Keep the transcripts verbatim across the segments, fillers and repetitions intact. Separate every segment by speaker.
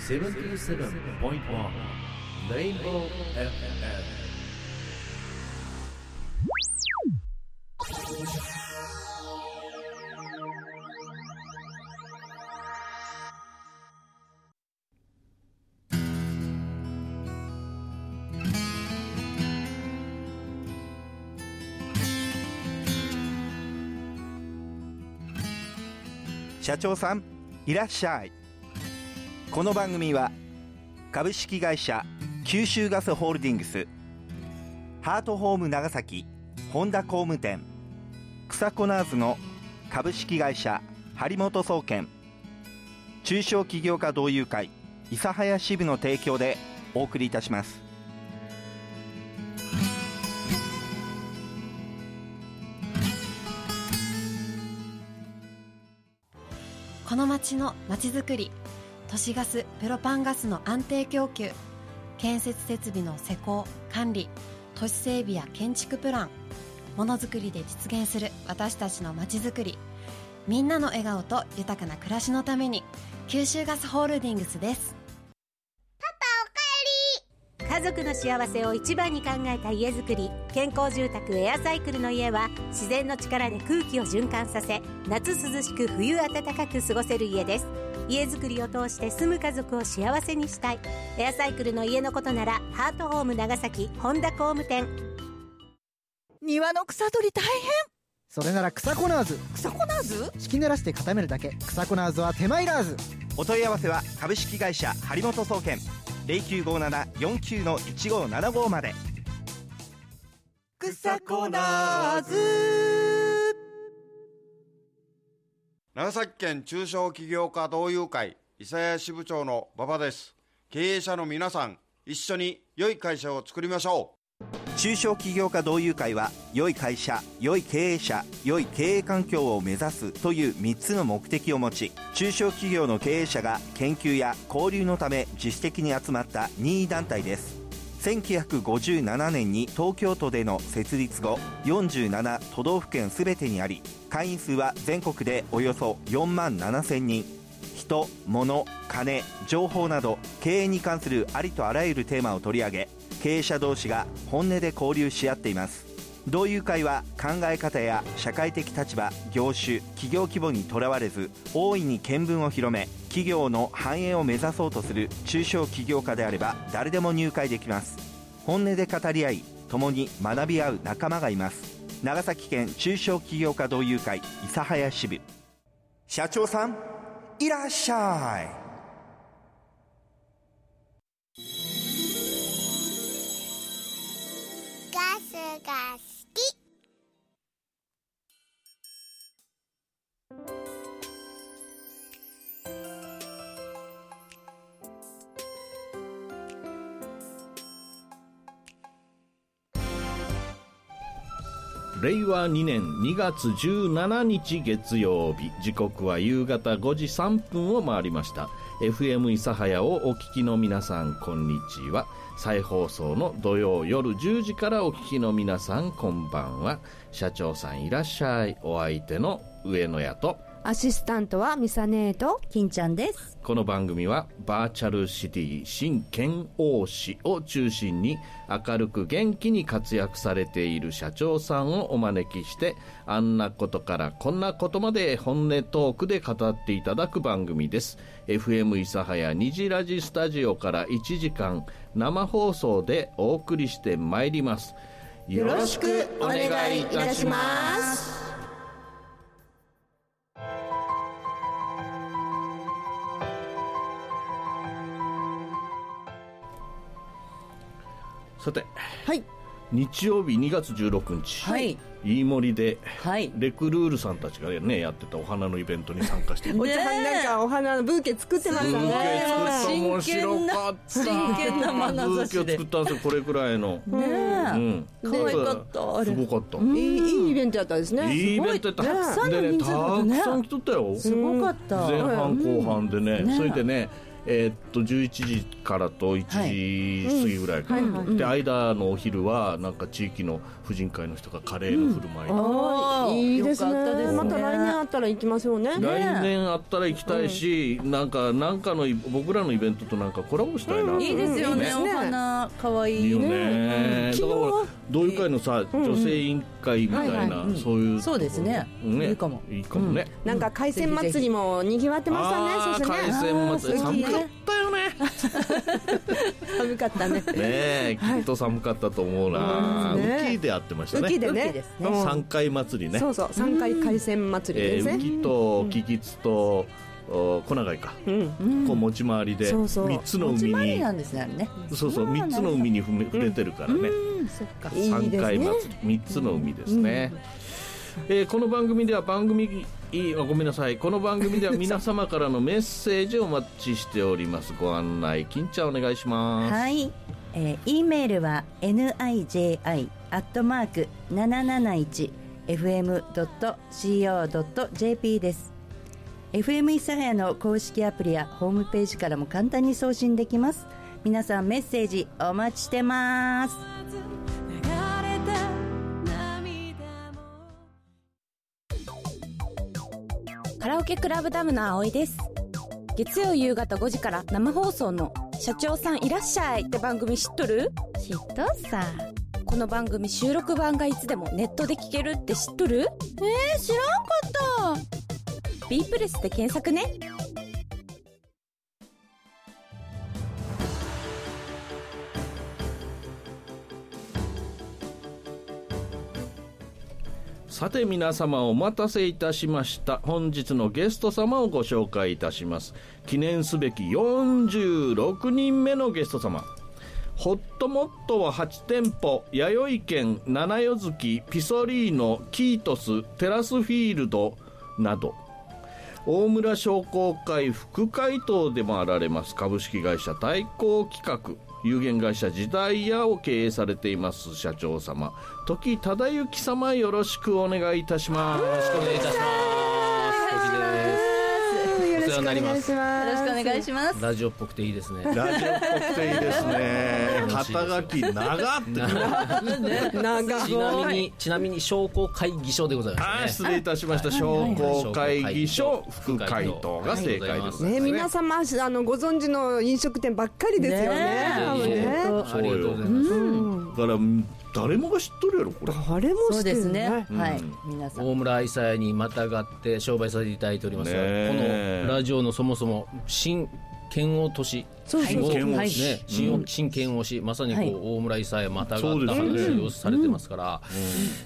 Speaker 1: セブンティーセブンポイントワン レインボー エフエム。
Speaker 2: 社長さんいらっしゃい。この番組は株式会社九州ガスホールディングス、ハートホーム長崎本田工務店、草コナーズの株式会社張本総研、中小企業家同友会諫早支部の提供でお送りいたします。
Speaker 3: この町の町づくり、都市ガスプロパンガスの安定供給、建設設備の施工管理、都市整備や建築プラン、ものづくりで実現する私たちの町づくり、みんなの笑顔と豊かな暮らしのために九州ガスホールディングスです。
Speaker 4: パパおかえり。家族の幸せを一番に考えた家づくり、健康住宅エアサイクルの家は自然の力で空気を循環させ、夏涼しく冬暖かく過ごせる家です。家づくりを通して住む家族を幸せにしたい。エアサイクルの家のことならハートホーム長崎本田工務店。
Speaker 5: 庭の草取り大変。
Speaker 6: それなら草コナーズ。
Speaker 5: 草コナーズ？
Speaker 6: 敷き濡らして固めるだけ。草コナーズは手間いらず。
Speaker 2: お問い合わせは株式会社張本総研 ゼロきゅうごななよんきゅうのいちごななご まで。
Speaker 5: 草コナーズ。
Speaker 7: 長崎県中小企業家同友会諫早支部長の馬場です。経営者の皆さん、一緒に良い会社を作りましょ
Speaker 2: う。中小企業家同友会は、良い会社、良い経営者、良い経営環境を目指すというみっつの目的を持ち、中小企業の経営者が研究や交流のため自主的に集まった任意団体です。せんきゅうひゃくごじゅうななねんに東京都での設立後、よんじゅうなな都道府県すべてにあり、会員数は全国でおよそよんまんななせんにん。人、物、金、情報など経営に関するありとあらゆるテーマを取り上げ、経営者同士が本音で交流し合っています。同友会は考え方や社会的立場、業種、企業規模にとらわれず、大いに見聞を広め、企業の繁栄を目指そうとする中小企業家であれば誰でも入会できます。本音で語り合い、共に学び合う仲間がいます。長崎県中小企業家同友会諫早支部。社長さんいらっしゃい。
Speaker 4: ガスが好き。
Speaker 8: れいわにねんにがつじゅうしちにち月曜日、時刻は夕方ごじさんぷんを回りました。 エフエム 諫早をお聞きの皆さん、こんにちは。再放送の土曜夜じゅうじからお聞きの皆さん、こんばんは。社長さんいらっしゃい。お相手の上野屋と
Speaker 9: アシスタントはミサネーと金ちゃんです。
Speaker 8: この番組はバーチャルシティ新県央市を中心に明るく元気に活躍されている社長さんをお招きして、あんなことからこんなことまで本音トークで語っていただく番組です。 エフエム 諫早虹ラジスタジオからいちじかん生放送でお送りしてまいります。
Speaker 9: よろしくお願いいたします。
Speaker 8: さて、
Speaker 9: はい、
Speaker 8: 日曜日にがつじゅうろくにち、はい、飯盛で、はい、レクルールさんたちがねやってたお花のイベントに参加して
Speaker 9: お茶さんなんかお花のブーケ作ってましたね。
Speaker 8: ブーケ作った、面白かった。
Speaker 9: 真剣な眼差しで
Speaker 8: ブーケを作ったんですよ、これくらいの。
Speaker 9: ねえ、うん、可愛かった。あれ
Speaker 8: すごかった。
Speaker 9: いい、いいイベントやったですね。
Speaker 8: いいイベントやった。
Speaker 9: たくさんの人数だったね。
Speaker 8: たくさん来とったよ。
Speaker 9: すごかった。
Speaker 8: 前半後半でね、それでね、 えー、っとじゅういちじからといちじ過ぎぐらいかな、はいうん、で間のお昼はなんか地域の婦人会の人がカレーの振る舞い、うん、
Speaker 10: あいいですね。また来年あったら行きましょうね。
Speaker 8: 来年あったら行きたいし、うん、なんかなんかの僕らのイベントとなんかコラボしたいな、うん、
Speaker 10: いいですよね、お花かわいい
Speaker 8: いいよね。だから同友会のさ、うん、女性委員会みたいな、はいはい、そういう
Speaker 10: そうですね、
Speaker 8: ね
Speaker 10: いいかも
Speaker 8: いいかもね、
Speaker 10: うん、なんか海鮮祭りもにぎわってましたね。
Speaker 8: あー、海鮮祭り寒かったよね
Speaker 10: 寒かったね。ね
Speaker 8: え、きっと寒かったと思うな。雨季でやってましたね。
Speaker 10: 雨季でね。
Speaker 8: さんかい祭りね。
Speaker 10: そうそう、さんかい海鮮祭りですね。
Speaker 8: 雨季とキキツと小長井か、うん、こう持ち回りでみっつの海に、そうそうみっつの海に触れてるからね、うん、さんかい祭りみっつの海ですね、うんえー、この番組では番組あごめんなさいこの番組では皆様からのメッセージをお待ちしております。ご案内金ちゃんお願いします。
Speaker 11: はい、えー、E メールは ナイジェーアイ アットマーク なななないち エフエム ドット シーオー ドット ジェーピー です。 エフエム 諫早の公式アプリやホームページからも簡単に送信できます。皆さんメッセージお待ちしてます。
Speaker 12: カラオケクラブダムの葵です。月曜夕方ごじから生放送の社長さんいらっしゃいって番組知っとる？
Speaker 11: 知っとっさ。
Speaker 12: この番組収録版がいつでもネットで聞けるって知っとる？
Speaker 11: えー、知らんかった。
Speaker 12: B プレスで検索ね。
Speaker 8: さて皆様お待たせいたしました。本日のゲスト様をご紹介いたします。記念すべきよんじゅうろくにんめのゲスト様。ホットモットははちてんぽ、弥生県、七夜月、ピソリーノ、キートス、テラスフィールドなど大村商工会副会頭でもあられます株式会社対抗企画有限会社時代屋を経営されています社長様時忠之様、よろしくお願いいたします。
Speaker 13: よろしくお願いいたします。時です。お世話になります。
Speaker 11: よろしくお願いします。
Speaker 13: ラジオっぽくていいですね。
Speaker 8: ラジオっぽくていいですね。肩書き長って
Speaker 13: 長ちなみにちなみに商工会議所でございます、ね、
Speaker 8: あ失礼いたしました。商工会議所副会頭が正解ですね。
Speaker 10: 皆様あのご存知の飲食店ばっかりですよね。
Speaker 13: ありがとうございます。
Speaker 8: だから誰もが知っとるやろこれ。
Speaker 10: 誰も知ってる。
Speaker 11: そうですね、うん、はい皆さん
Speaker 13: 大村諫早にまたがって商売させていただいておりますが、このラジオのそもそも新県央都市
Speaker 10: そうそうそう、
Speaker 13: はいね、新, 新県央市まさにこう、はい、大村諫早またがった話をされてますから、うん、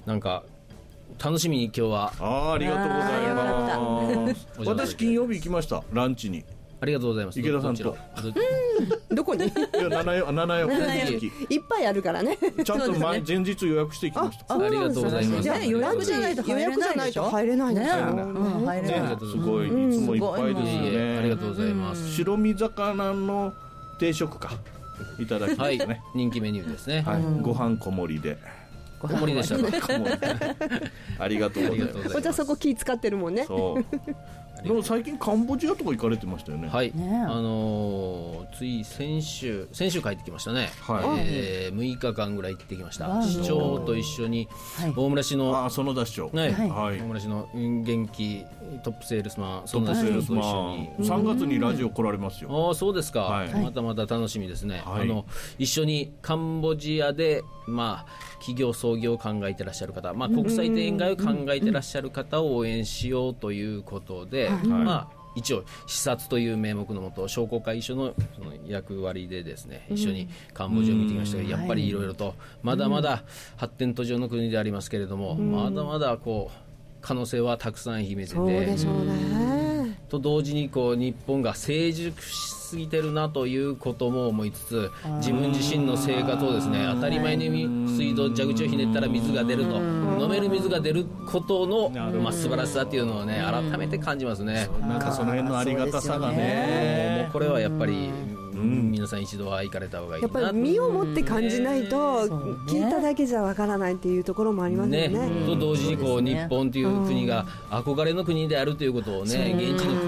Speaker 13: なんか楽しみに今日は
Speaker 8: あ, ありがとうございます。私金曜日行きましたランチに。
Speaker 13: ありがとうございます。
Speaker 8: 池田さんと
Speaker 10: どこに？い
Speaker 8: や七夜七夜
Speaker 10: いっぱいあるからね。
Speaker 8: ちゃんと前前日予約していきました。
Speaker 13: ありがとうございます。
Speaker 10: じゃあ予約じゃないと入れないでしょ。入れないですよ。
Speaker 11: 入れない。
Speaker 8: すごいいつもいっぱいですね。
Speaker 13: ありがとうございます。
Speaker 8: 白身魚の定食かいただきますね。
Speaker 13: 人気メニューですね。
Speaker 8: ご飯小盛りで。
Speaker 13: 小盛りでしたね。
Speaker 8: ありがとうございます。
Speaker 10: お茶そこ気使ってるもんね。
Speaker 8: そう。でも最近カンボジアとか行かれてましたよね。
Speaker 13: はい、ね、あのー、つい先週先週帰ってきましたね、はいえー、むいかかんぐらい行ってきました。市長と一緒に大村市の、
Speaker 8: はい、あ園田市長、
Speaker 13: ねはい、大村市の元気トップセールスマン
Speaker 8: トップセールスマンさんがつにラジオ来られますよ。
Speaker 13: あそうですか、はい、またまた楽しみですね、はい、あの一緒にカンボジアで、まあ、企業創業を考えてらっしゃる方、まあ、国際展開を考えてらっしゃる方を応援しようということで、はいまあ、一応視察という名目のもと商工会議所 の, その役割でですね一緒にカンボジアを見てきましたが、やっぱりいろいろとまだまだ発展途上の国でありますけれども、まだまだこう可能性はたくさん秘めてて、そう
Speaker 10: でしょうね、
Speaker 13: と同時にこう日本が成熟しすぎてるなということも思いつつ、自分自身の生活をですね当たり前に水道蛇口をひねったら水が出ると、飲める水が出ることの、まあ、素晴らしさっていうのをね改めて感じますね。
Speaker 8: なんかその辺のありがたさがね、
Speaker 13: もうこれはやっぱりうん、皆さん一度は行かれた方がいいな。
Speaker 10: やっぱり身をもって感じないと聞いただけじゃわからないっていうところもありますよね。
Speaker 13: ねと同時にこう日本という国が憧れの国であるということをね、現地のことと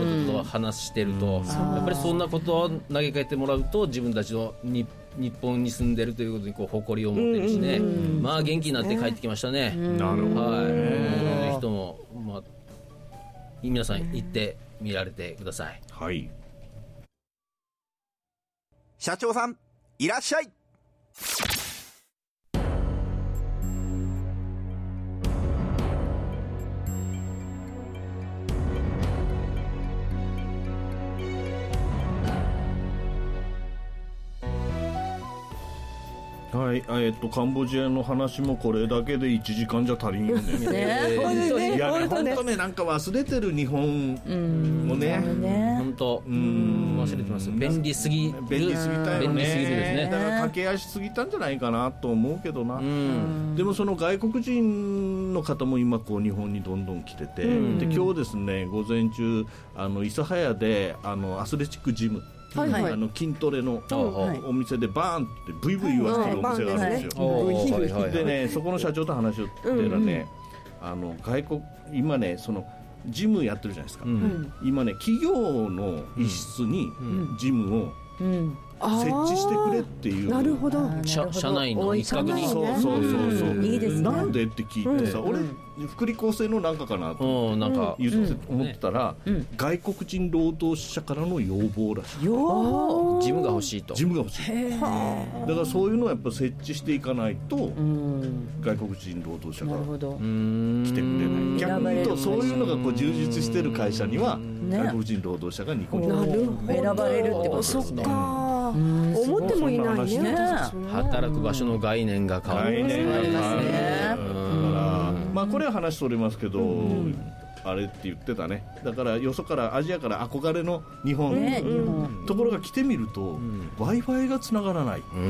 Speaker 13: 話してると、やっぱりそんなことを投げかけてもらうと自分たちの日日本に住んでるということにこう誇りを持ってるしね、うんうん、まあ元気になって帰ってきましたね。
Speaker 8: なるほど、
Speaker 13: はい、ぜひとも、まあ、皆さん行って見られてください。
Speaker 8: はい。
Speaker 2: 社長さんいらっしゃい。
Speaker 8: はい、えっとカンボジアの話もこれだけでいちじかんじゃ足りんよね。
Speaker 10: ね、本当に
Speaker 8: いやね、本当ね、なんか忘れてる日本もね、
Speaker 13: 本当、うん、忘れてます。便利すぎる、
Speaker 8: 便利すぎたよね。
Speaker 13: 便利すぎるですね。
Speaker 8: だから駆け足すぎたんじゃないかなと思うけどな。うん、でもその外国人の方も今こう日本にどんどん来てて、うん、で今日ですね午前中あの諫早であのアスレチックジム。はいはい、あの筋トレのお店でバーンってブイブイ言わせてるお店があるんですよ。でね、そこの社長と話をっていうのはね、あの外国今ねそのジムやってるじゃないですか、うん、今ね企業の一室にジムを設置してくれっていう、
Speaker 10: なるほど、
Speaker 13: 社内の一角に、
Speaker 8: そうそうそうそう、
Speaker 10: いいですね。
Speaker 8: なんでって聞いてさ、俺福利厚生のなんかかなと言って思ってたら、外国人労働者からの要望らしい。
Speaker 13: ジムが欲しいと。
Speaker 8: ジムが欲しい。だからそういうのをやっぱ設置していかないと外国人労働者が来てくれない。逆に言うとそういうのがこう充実してる会社には外国人労働者がニコニコ
Speaker 10: 選ばれるってことですね。思ってもいないね。
Speaker 13: 働く場所の概念が変わる。
Speaker 8: 概念が変わるね。まあこれは話それますけど、あれって言ってたね。だからよそからアジアから憧れの日本、ところが来てみると Wi-Fi がつながらない。もう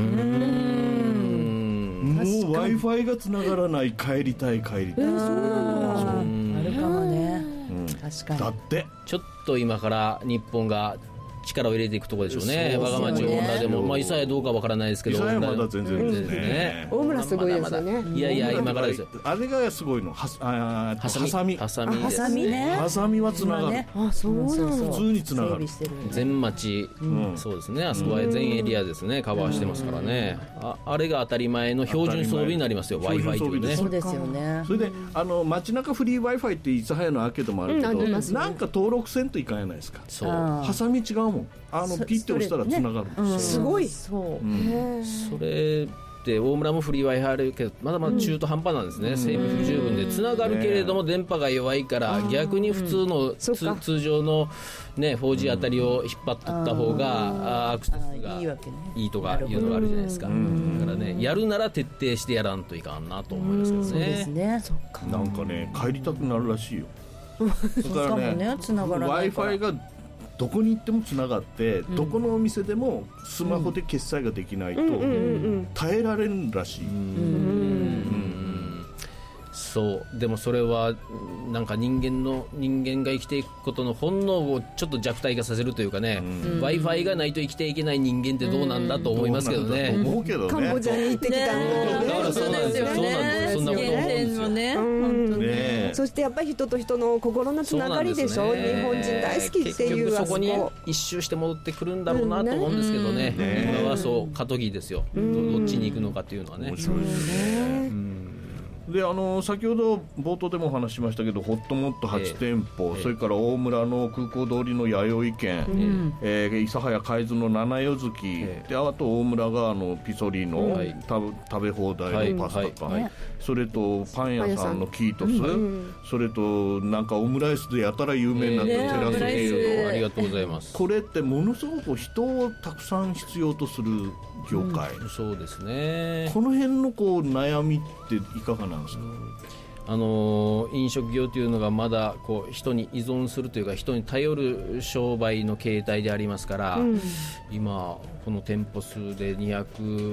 Speaker 8: Wi-Fi がつながらない。帰りたい帰りたい。
Speaker 11: あるかもね。確かに。
Speaker 8: だって
Speaker 13: ちょっと今から日本が力を入れていくところでしょうね。我が町大村でも、まあ諫早どうかわからないですけど、
Speaker 8: 諫早まだ全然ですね。
Speaker 10: 大村すごいですよね。
Speaker 13: いやいや今からですよ。
Speaker 8: あれがすごいの。はあハサミ。
Speaker 13: ハサミ。
Speaker 11: ハサミね。
Speaker 8: ハサミはつながる。
Speaker 10: あ、そうなの。
Speaker 8: 普通につながる。
Speaker 13: 全町、そうですね。あそこは全エリアですね。カバーしてますからね。ああれが当たり前の標準装備になりますよ。Wi-Fi というね。
Speaker 11: そうですよね。
Speaker 8: それであの街中フリー Wi-Fi って諫早のアーケードもあるけど、なんか登録せんといかんやないですか。そう。ハサミ違うもん。あのピッて押したらつながる、
Speaker 10: ね、すごい。
Speaker 11: そう、うん、
Speaker 13: それで大村もフリー Wi-Fi あるけどまだまだ中途半端なんですね、うん、整備不十分でつながるけれども電波が弱いから逆に普通の、うん、通常の、ね、フォージー あたりを引っ張っとった方がアクセスがいいとかいうのがあるじゃないですか。だからねやるなら徹底してやらんといかんなと思いますけどね。
Speaker 11: そうですね。そっか。
Speaker 8: なんかね帰りたくなるらしいよ。
Speaker 11: だからね
Speaker 8: Wi-Fi がどこに行ってもつながって、うん、どこのお店でもスマホで決済ができないと耐えられるらしい。うんうん、
Speaker 13: そうでもそれはなんか人間の人間が生きていくことの本能をちょっと弱体化させるというかね、うん、Wi-Fi がないと生きていけない人間ってどうなんだと思いますけどね。
Speaker 8: どう思うけどね。
Speaker 10: カンボジアに行ってきたん
Speaker 13: だ、ね、だからそうなんですよね。そんなこと思うんですよね。
Speaker 10: うんね、そしてやっぱり人と人の心のつながりでしょ、ね、日本人大好きっていう。
Speaker 13: 結局そこに一周して戻ってくるんだろうなと思うんですけどね、うんね、今はそう過渡期ですよ、うん、ど, どっちに行くのかっていうのはね。面白いですね。うん、
Speaker 8: であの先ほど冒頭でもお話ししましたけどホットモットはち店舗、えー、それから大村の空港通りの弥生県、うんえー、諫早海津の七夜月、えー、であと大村があのピソリの、はい、食べ放題のパスタか、はいはい、それとパン屋さんのキートス、うん、それとなんかオムライスでやたら有名になったテラスフィールド、
Speaker 13: ありがとうございます。
Speaker 8: これってものすごく人をたくさん必要とする業界、
Speaker 13: うん、そうですね。
Speaker 8: この辺のこう悩みっていかがなんですか。
Speaker 13: あの飲食業というのがまだこう人に依存するというか人に頼る商売の形態でありますから、うん、今この店舗数でにひゃく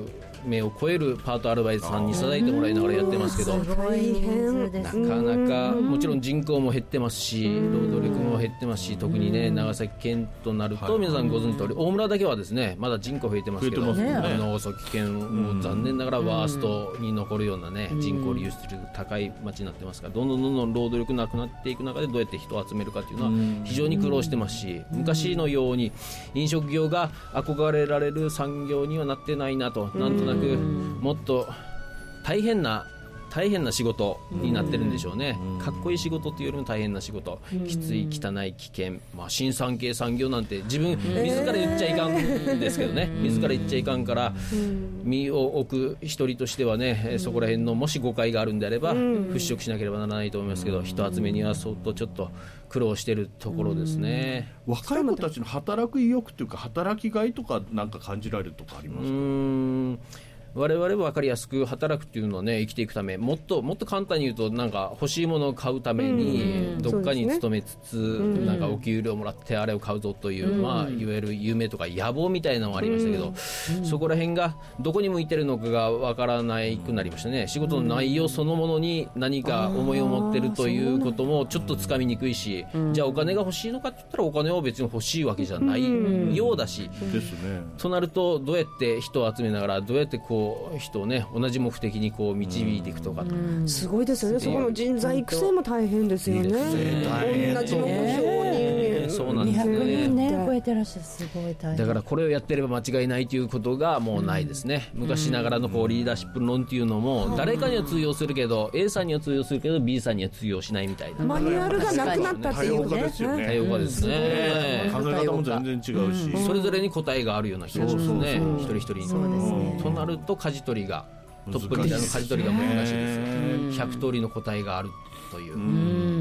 Speaker 13: 名を超えるパートアルバイトさんに支えてもらいながらやってますけど、
Speaker 10: 大変
Speaker 13: なかなかもちろん人口も減ってますし労働力も減ってますし、特にね長崎県となると皆さんご存知通り大村だけはですねまだ人口増えてますけど、長崎県も残念ながらワーストに残るようなね人口流出率高い町になってますから、どんどんどんどん労働力なくなっていく中でどうやって人を集めるかっていうのは非常に苦労してますし、昔のように飲食業が憧れられる産業にはなってないなと、なんとなくもっと大変な大変な仕事になってるんでしょうね。かっこいい仕事っていうよりも大変な仕事、きつい汚い危険、まあ、新産経産業なんて自分自ら言っちゃいかんですけどね、自ら言っちゃいかんから身を置く一人としてはね、そこら辺のもし誤解があるんであれば払拭しなければならないと思いますけど、人集めには相当ちょっと苦労してるところですね。
Speaker 8: 若い子たちの働く意欲というか働きがいとかなんか感じられるとかありますか？
Speaker 13: うーん我々は分かりやすく働くっていうのはね、生きていくため、もっともっと簡単に言うとなんか欲しいものを買うためにどっかに勤めつつ、うん、なんかお給料もらってあれを買うぞという、うん、まあいわゆる夢とか野望みたいなのがありましたけど、うん、そこら辺がどこに向いてるのかが分からないくなりましたね。仕事の内容そのものに何か思いを持ってるということもちょっとつかみにくいし、うん、じゃあお金が欲しいのかって言ったらお金は別に欲しいわけじゃないようだし、
Speaker 8: うん、ですね。
Speaker 13: となるとどうやって人を集めながらどうやってこう人をね同じ目的にこう導いていくとかと、
Speaker 10: うん、すごいですよね。そこの人材育成も大変ですよね。同じ目標に
Speaker 13: そうなんですね。
Speaker 11: にひゃくにんね超えてらっしゃる、すごい大変
Speaker 13: だからこれをやってれば間違いないということがもうないですね、うん、昔ながらのこうリーダーシップ論っていうのも誰かには通用するけど A さんには通用するけど B さんには通用しないみたいな
Speaker 10: マニュアルがなくなったっていうね。
Speaker 8: 多様化ですよね。
Speaker 13: 多様化ですね。
Speaker 8: 考え方も全然違うし、
Speaker 13: うん、それぞれに答えがあるような気がしますね。一人一人に。
Speaker 11: そうですね。
Speaker 13: となると舵取りがトップリーダーの舵取りが難しいですよ。ひゃく通りの答えがあるという、うん、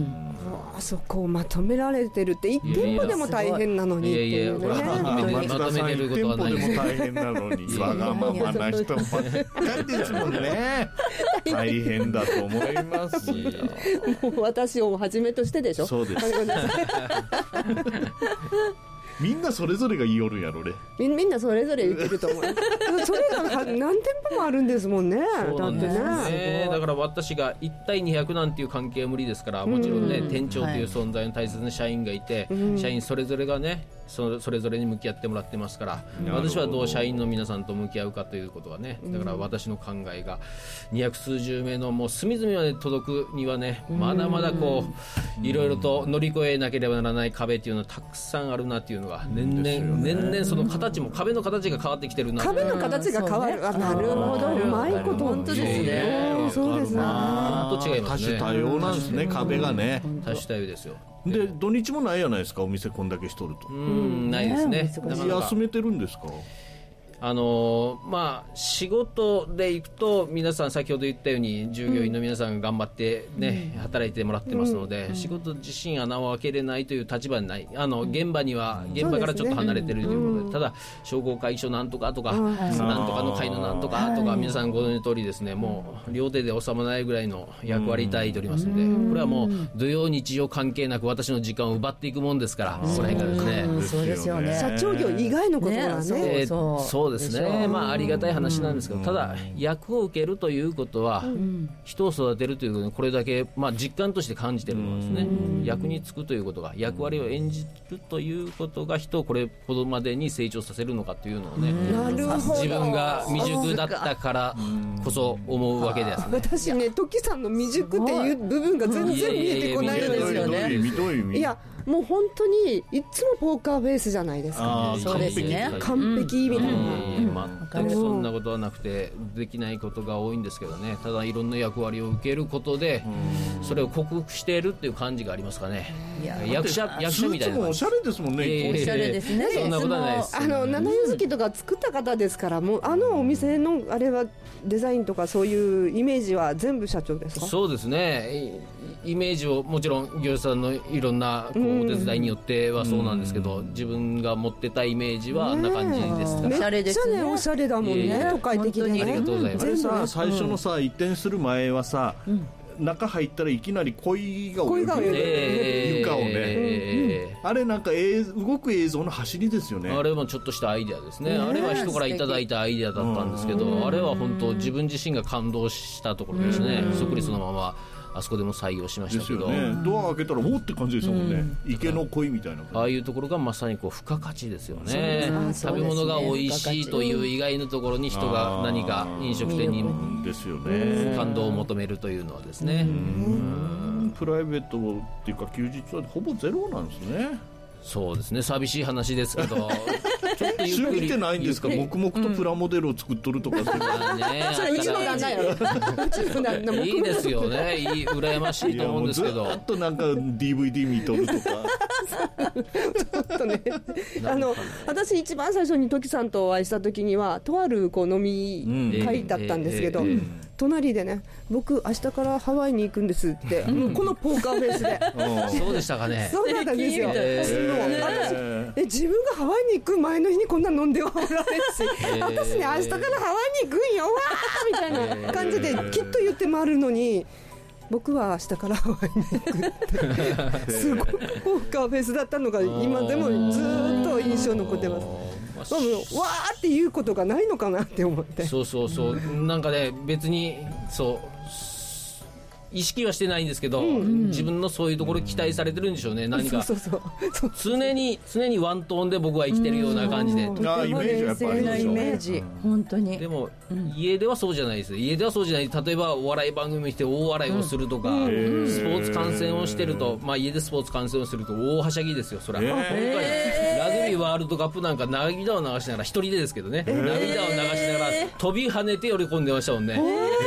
Speaker 10: あそこをまとめられてるっていち店舗でも大変なのにっていうね。
Speaker 13: まとめてることはない。
Speaker 8: いち店舗でも大変なのにわがままな人ばっかりですもんね。大変だと思いますよ。
Speaker 10: もう私をはじめとしてでしょ。
Speaker 8: そうです。みんなそれぞれが言いよるんやろね。
Speaker 10: み, みんなそれぞれ言ってると思う。それが何店舗もあるんですもんね。
Speaker 13: だってね。だから私がいち対にひゃくなんていう関係は無理ですから、もちろんね、うん、店長という存在の大切な社員がいて、はい、社員それぞれがね そ, それぞれに向き合ってもらってますから、私はどう社員の皆さんと向き合うかということがね、だから私の考えがにひゃく数十名のもう隅々まで届くにはね、まだまだこういろいろと乗り越えなければならない壁というのはたくさんあるなっていうのが年々、年々その形も壁の形が変わってきてるな。
Speaker 10: 壁の形が変わる、ね、あなるほど、うまいこと本当ですね。そうですね。
Speaker 13: 本当違いますね。
Speaker 8: 多種多様なんですね、壁がね。
Speaker 13: 多種多様ですよ。
Speaker 8: で土日もないやないですか、お店こんだけしとると。
Speaker 13: うん、ないですね。
Speaker 8: 休めてるんですか。
Speaker 13: あのーまあ、仕事で行くと皆さん先ほど言ったように従業員の皆さんが頑張って、ねうん、働いてもらってますので、うん、仕事自身穴を開けれないという立場にない。あの現場には現場からちょっと離れてるということで、うん、ただ商工会所なんとかとか、うん、なんとかの会のなんとかとか、皆さんご存知の通りですね、もう両手で収まらないぐらいの役割いただいておりますので、うん、これはもう土曜日曜関係なく私の時間を奪っていくもんですから、うん、それがですね、
Speaker 11: うん、そうですよね。
Speaker 10: 社長業以外のことがね、
Speaker 13: ね、そうそうそうですね。まあありがたい話なんですけど、ただ役を受けるということは、うん、人を育てるということにこれだけ、まあ、実感として感じているものですね。役に就くということが、役割を演じるということが人をこれほどまでに成長させるのかというのをね、自分が未熟だったからこそ思うわけです、ね。
Speaker 10: 私ね、時さんの未熟っていう部分が全然見えてこないんですよね。いやもう本当にいつもポーカーベースじゃないですか。
Speaker 11: そうですね。
Speaker 10: 完璧みたいな。
Speaker 13: 全くそんなことはなくて、できないことが多いんですけどね。ただいろんな役割を受けることでそれを克服しているっていう感じがありますかね。役者役者みたいな。
Speaker 8: スーツもおしゃれですもんね。
Speaker 11: おしゃれですね。
Speaker 13: そんなことはないです。
Speaker 10: あの七柚月とか作った方ですから、もうあのお店のあれはデザインとかそういうイメージは全部社長ですか。
Speaker 13: そうですね。イメージをもちろん業者さんのいろんなこうお手伝いによってはそうなんですけど、自分が持ってたイメージはあんな感じですから。
Speaker 10: めっちゃねおしゃれだもんね。都会的でね。
Speaker 13: ありがとうございます。
Speaker 8: あれさ、最初のさ移転する前はさ、 中入ったらいきなり鯉が泳ぐ、
Speaker 13: えー、
Speaker 8: 床をね、
Speaker 13: え
Speaker 8: ー、あれなんか動く映像の走りですよね。
Speaker 13: あれもちょっとしたアイデアですね。あれは人からいただいたアイデアだったんですけど、あれは本当自分自身が感動したところですね。そっくりそのままあそこでも採用しましたけど、
Speaker 8: ね、ドア開けたらおって感じですもんね、うん、池の鯉みたいな。
Speaker 13: ああいうところがまさにこう付加価値ですよね。食べ物が美味しいという以外のところに人が何か飲食店に感動を求めるというのはですね、
Speaker 8: うんうん、プライベートっていうか休日はほぼゼロなんですね。
Speaker 13: そうですね、寂しい話ですけどちょっとゆっくり
Speaker 8: 趣味ってないんですか。黙々とプラモデルを作っとるとか、うん、
Speaker 10: それうちの旦那やろ。うちの旦那
Speaker 13: いいですよね、いい羨ましいと思うんですけど、
Speaker 8: ずっとなんか ディーブイディー 見とるとか
Speaker 10: ちょっとねあの私一番最初にトキさんとお会いした時にはとあるこう飲み会だったんですけど、うんえーえーえー隣でね、僕明日からハワイに行くんですって、うん、このポーカーフェイスで
Speaker 13: そうでしたかね。
Speaker 10: そうだったんですよ、えー、私え自分がハワイに行く前の日にこんな飲んではおられるし、えー、私ね明日からハワイに行くんよわーみたいな感じできっと言って回るのに、僕は明日からハワイに行くってすごいポーカーフェイスだったのが今でもずっと印象残ってます。わーっていうことがないのかなって思って。
Speaker 13: そうそうそう、なんかね別にそう意識はしてないんですけど、うんうん、自分のそういうところ期待されてるんでしょうね。何か
Speaker 10: そうそうそう
Speaker 13: 常に常にワントーンで僕は生きてるような感じで、
Speaker 8: うん、あイメージはやっぱりあるでしょうね。イメージ
Speaker 11: 本当に。
Speaker 13: でも、うん、家ではそうじゃないです。家ではそうじゃない。例えばお笑い番組にして大笑いをするとか、うん、スポーツ観戦をしてると、まあ、家でスポーツ観戦をすると大はしゃぎですよ。それは今回ラグビーワールドカップなんか涙を流しながら一人でですけどね、涙を流しながら飛び跳ねて喜んでましたもんね。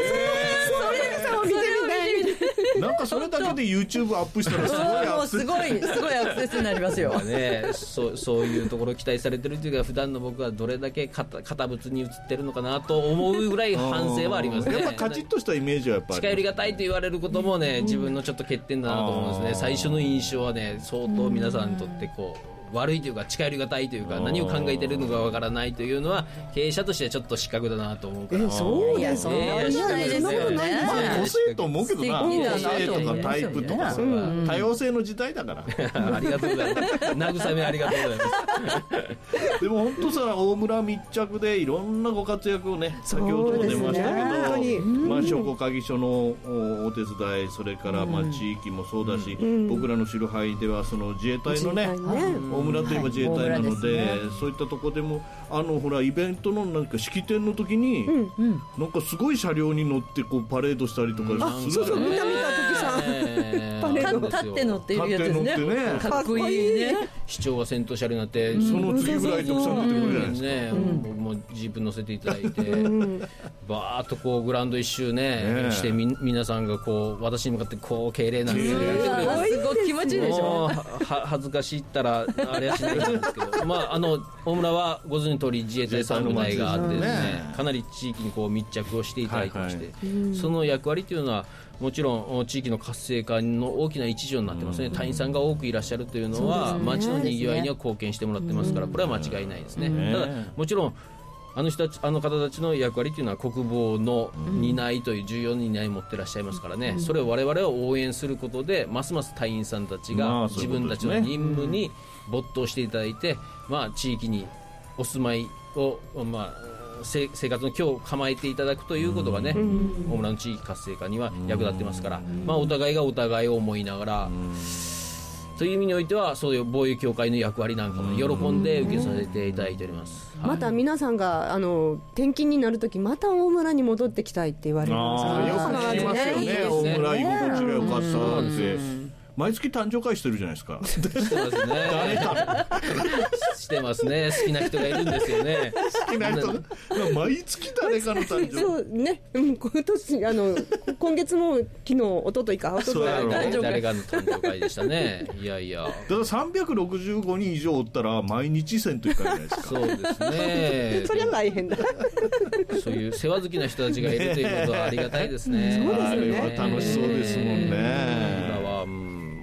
Speaker 8: なんかそれだけで YouTube アップしたらすごいアクセス
Speaker 11: すごいすごいアクセスになりますよ、
Speaker 13: ね、そ, そういうところ期待されてるというか、普段の僕はどれだけ堅物に映ってるのかなと思うぐらい反省はありますね。
Speaker 8: やっぱカチッとしたイメージはやっぱり
Speaker 13: 近寄りがたいと言われることもね、自分のちょっと欠点だなと思うんですね。最初の印象はね相当皆さんにとってこう悪いというか近寄りがたいというか、何を考えているのかわからないというのは経営者としてはちょっと失格だなと思うから。
Speaker 10: えそうですね、
Speaker 11: えー、そんなことないですよね。
Speaker 8: まあ個性と思うけどな、個性とかタイプとかさ、多様性の時代だから
Speaker 13: ありがとうございます。慰めありがとうございます
Speaker 8: でも本当さ、大村密着でいろんなご活躍をね、先ほども出ましたけど、ね、まあ、商工会議所のお手伝い、それからまあ地域もそうだし、うん、僕らの知る範囲ではその自衛隊のね、大村といえば自衛隊なので、はいね、そういったところでもあのほらイベントのなんか式典の時に、うんうん、なんかすごい車両に乗ってこうパレードしたりとかする、うん、
Speaker 10: あそうそう見た見た時さ、えー、
Speaker 11: パレード立って乗っているやつですね。ねかっこいいね。
Speaker 13: 市長が先頭車両になって、
Speaker 8: うん、その次ぐらいたくさん出てくるじゃないですか、
Speaker 13: ね、うん、僕もジープ乗せていただいて、うん、バーッとこうグラウンド一周 ね, ねしてみ皆さんがこう私に向かってこう敬礼なんてやってくれる。
Speaker 11: すごい気持ちいいでしょ。
Speaker 13: は恥ずかしいったらあれはしないんですけどまああの大村はご存知の通り自衛隊さん部隊があってですね、かなり地域にこう密着をしていただいてまして、はいはい、その役割というのはもちろん地域の活性化の大きな一助になってますね。隊員さんが多くいらっしゃるというのは町のにぎわいには貢献してもらってますから、これは間違いないですね。ただもちろんあの人たち、あの方たちの役割というのは国防の担いという重要な担いを持ってらっしゃいますからね、それを我々は応援することでますます隊員さんたちが自分たちの任務に没頭していただいて、まあ、地域にお住まいを、まあ生活の今日構えていただくということがね、大村の地域活性化には役立ってますから、まあ、お互いがお互いを思いながらという意味においてはそういう防衛協会の役割なんかも喜んで受けさせていただいております、
Speaker 10: はい、また皆さんがあの転勤になるときまた大村に戻ってきたいって言われるんですよ。
Speaker 8: あよく聞きますよね、ね、大村居心地が良かったって毎月誕生会してるじゃないですか。
Speaker 13: してますね。誰かしてますね。好きな人がいるんですよね。
Speaker 8: 好きな人が毎月誰かの誕生。
Speaker 10: そうね。今年あの今月も昨日一昨日か一昨日
Speaker 13: 誕生会誰かの誕生会でしたね。いやいや。だ
Speaker 8: からさんびゃくろくじゅうごにん以上おったら毎日せんといかないですか。
Speaker 13: そうですね。
Speaker 10: そりゃ大変だ。
Speaker 13: そういう世話好きな人たちがいるということはありがたいですね。
Speaker 10: そうですね。
Speaker 8: あれは楽しそうですもんね。
Speaker 13: 今は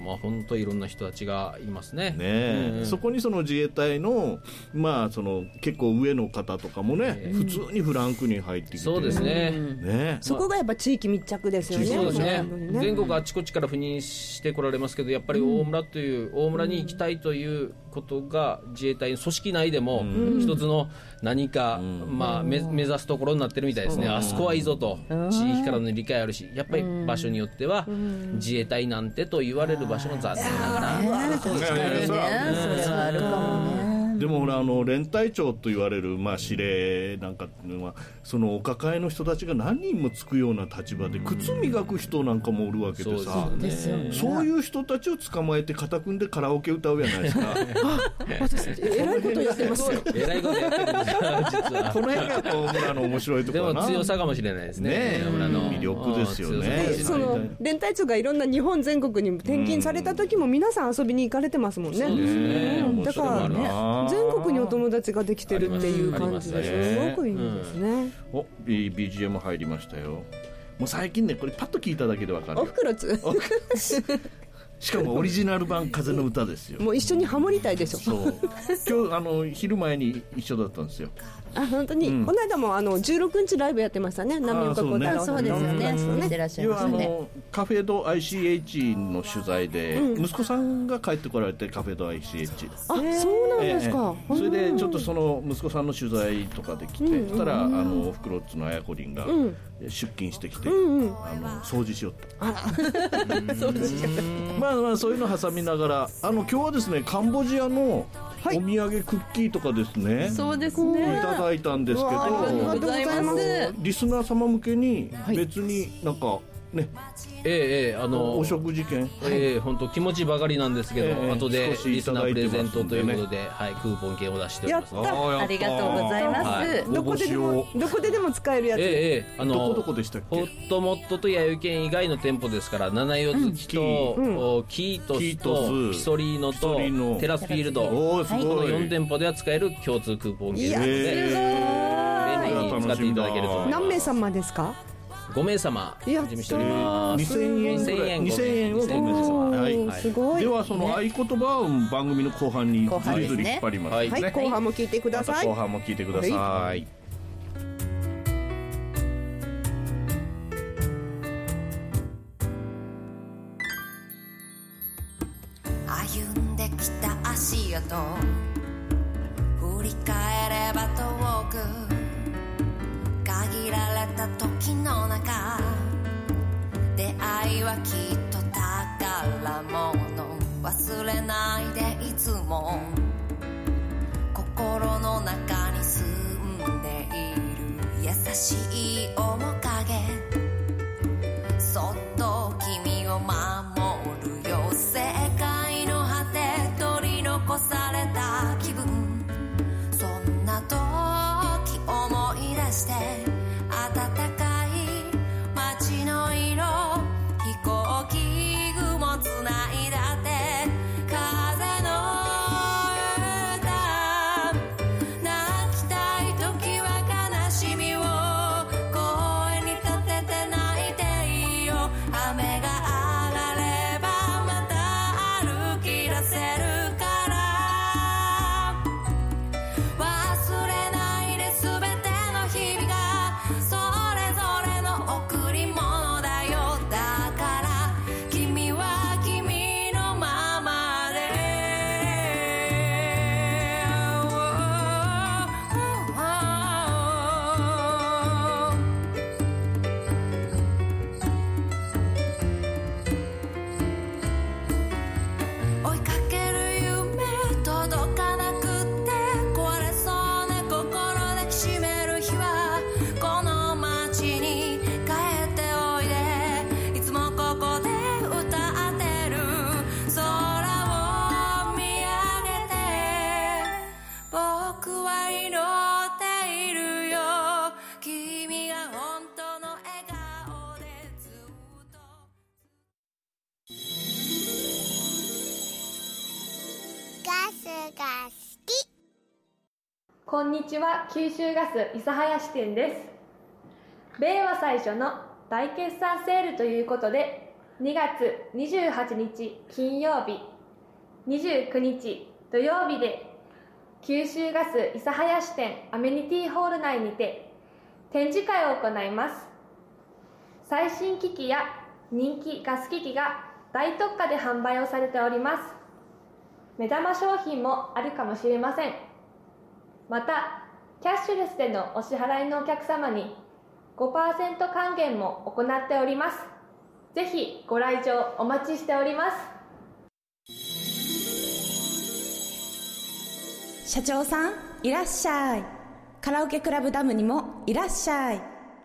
Speaker 13: まあ、本当にいろんな人たちがいますね。
Speaker 8: ね、
Speaker 13: うんうん、
Speaker 8: そこにその自衛隊の、まあ、その結構上の方とかもね、えー、普通にフランクに入ってきて、
Speaker 13: そうですね、
Speaker 8: ね、
Speaker 10: そこがやっぱ地域密着ですよね。
Speaker 13: そうですね、全国あちこちから赴任してこられますけど、やっぱり大村という、うん、大村に行きたいということが自衛隊の組織内でも一つの何か、うん、まあ、目, 目指すところになってるみたいですね。あそこはいいぞと、地域からの理解あるし、やっぱり場所によっては自衛隊なんてと言われる場所も残念ながら、
Speaker 11: そうですね、それはあるかもね。
Speaker 8: でもほら、あの連隊長と言われる、まあ、司令なんかっていうのは、そのお抱えの人たちが何人もつくような立場で靴磨く人なんかもおるわけでさ、
Speaker 11: そうですよね、
Speaker 8: そういう人たちを捕まえて肩組んでカラオケ歌うやないですか。
Speaker 10: 私えらいことやってますよ。
Speaker 13: えらいことやってるんですよ、実は。
Speaker 8: この辺が大村の面白いところな。
Speaker 13: でも強さかもしれないですね。
Speaker 8: ね、大村の魅力ですよね。
Speaker 10: その連隊長がいろんな日本全国に転勤された時も皆さん遊びに行かれてますもんね。
Speaker 8: そうですね、
Speaker 10: うん、だからね、全国にお友達ができてるっていう感じですごくいいですね。うん、
Speaker 8: お ビージーエム 入りましたよ。もう最近ね、これパッと聞いただけでわかるよ。
Speaker 10: おふくろつ
Speaker 8: しかもオリジナル版風の歌ですよ。
Speaker 10: もう一緒にハモりたいでしょ。
Speaker 8: そう今日あの昼前に一緒だったんですよ。
Speaker 10: あ、本当に、うん、この間もあのじゅうろくにちライブやってましたね。波岡小太郎さんの。
Speaker 11: そうですよね、見てらっしゃいましたね。
Speaker 8: カフェド アイシーエイチ の取材で、うん、息子さんが帰ってこられて、カフェド アイシーエイチ、
Speaker 10: あ、そうなんですか。
Speaker 8: えー、それでちょっとその息子さんの取材とかで来て、うん、そしたらあのフクロッツのあやこりんが出勤してきて、うんうん、あの掃除しようと。あら掃除しようまあまあそういうの挟みながら、あの今日はですね、カンボジアのお土産クッキーとかですね、
Speaker 11: そうですね、
Speaker 8: いただいたんですけど、
Speaker 11: ありがとうございます。
Speaker 8: リスナー様向けに別になんかね、
Speaker 13: ええええ、あの
Speaker 8: お食事券、
Speaker 13: ええ、本当気持ちばかりなんですけど、ええ、後でリスナープレゼントということで、
Speaker 8: ね、
Speaker 13: はい、クーポン券を出しております。
Speaker 10: やった、
Speaker 11: あ, ありがとうございます。はい、
Speaker 10: どこででもどこででも使えるやつ。
Speaker 13: ええええ、あの
Speaker 8: どこどこでしたっけ？
Speaker 13: ホットモットと弥生県以外の店舗ですから、七四月と、うん、キートスとキソリーノとテラスフィールド、このよん店舗では使える共通クーポン券なので、便利に使っていただけると思います。
Speaker 10: 何名様ですか？
Speaker 13: ご名様準備しております。
Speaker 8: にせんえんぐらい、にせんえんをご名様。はい、すごい。ではその合言葉を番組の後半にずりずり引っ張りますね。
Speaker 10: はい、後半も聞いてください。
Speaker 8: 後半も聞いてください。はい、
Speaker 14: 歩んできた足跡振り返れば遠く限られた時の中、出会いはきっと宝物、忘れないでいつも心の中に住んでいる優しい面影、そっと君を守るよ、世界の果て取り残された気分、そんな時思い出して暖かい街の色、飛行機雲つないだって風の歌、泣きたい時は悲しみを声に立てて泣いていいよ、雨が上がればまた歩き出せるから、忘れないで全ての日々がそれぞれの贈り物だよ、だから君は君のままで、追いかける夢届かなくって壊れそうな心抱きしめる日はこの街に帰っておいで、いつもここで歌ってる空を見上げて僕は祈っているよ、君が本当の笑顔でずっとガスが好き。
Speaker 15: こんにちは、九州ガス諫早支店です。令和最初の大決算セールということで、 にがつにじゅうはちにち金曜日、にじゅうくにち土曜日で九州ガス諫早支店アメニティホール内にて展示会を行います。最新機器や人気ガス機器が大特価で販売をされております。目玉商品もあるかもしれません。またキャッシュレスでのお支払いのお客様に ごパーセント 還元も行っております。ぜひご来場お待ちしております。
Speaker 12: 社長さんいらっしゃい。カラオケクラブダムにもいらっしゃい。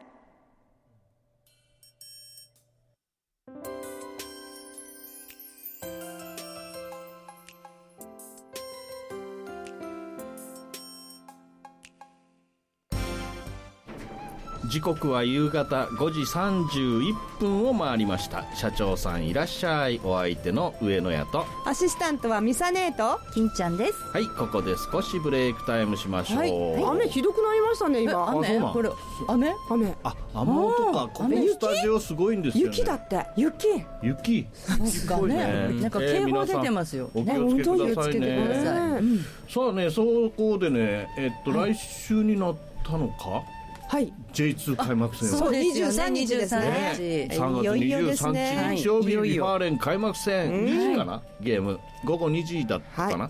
Speaker 8: 時刻は夕方ごじさんじゅういっぷんを回りました。社長さんいらっしゃい。お相手の上野屋と
Speaker 10: アシスタントはミサネーと
Speaker 11: 金ちゃんです。
Speaker 8: はい、ここで少しブレイクタイムしましょう、
Speaker 10: はいはい、雨ひどくなりましたね今。
Speaker 8: あ、そうなん。
Speaker 10: これ雨雨
Speaker 8: あ、雨音か。このスタジオすごいんですよね。
Speaker 10: 雪だって雪
Speaker 8: 雪
Speaker 11: すごいね。なんか警報出てますよ、
Speaker 8: えー、皆さんお気をつけくださいね。
Speaker 10: ね、うん、
Speaker 8: さあね、そこでね、えっと、はい、来週になったのか。
Speaker 10: はい、
Speaker 8: ジェイツー 開幕戦。
Speaker 11: そうですよね、にじゅうさんにち、
Speaker 8: ね、さんがつにじゅうさんにち日曜日、ビファーレン開幕戦、にじかな、ゲームごごにじだったかな、はい、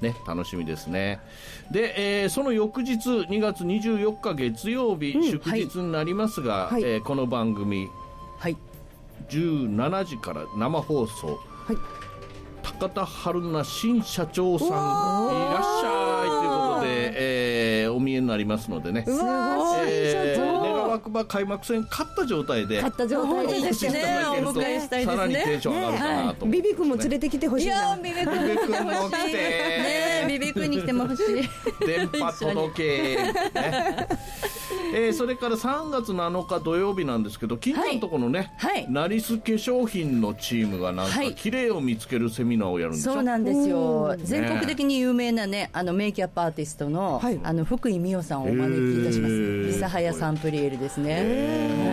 Speaker 8: ね、楽しみですね。で、えー、その翌日にがつにじゅうよっか月曜日、うん、祝日になりますが、はい、えー、この番組、はい、じゅうしちじから生放送、はい、高田春菜新社長さんいらっしゃいということで、えー、お見えになりますのでね。
Speaker 10: うわー、
Speaker 8: えー、願わくば開幕戦勝った状態で
Speaker 11: 勝った状態でですね、お迎えしたいですね。
Speaker 8: さらにテンション上がるかなと思って、ね、
Speaker 10: ビビ君も連れてきてほしいな。
Speaker 11: いやー、ビビ君に来てほしいね。ビビ君に来ても欲しい。
Speaker 8: 電波届け、ねえー、それからさんがつなのか土曜日なんですけど、金ちゃんのとこのね、はい、ナリス化粧品のチームがなんか綺麗を見つけるセミナーをやるんですよ。
Speaker 11: そうなんですよ。全国的に有名なね、あのメイキャップアーティストの、はい、あの福井美代さんをお招きいたします。諫早サンプリエルですね。はい。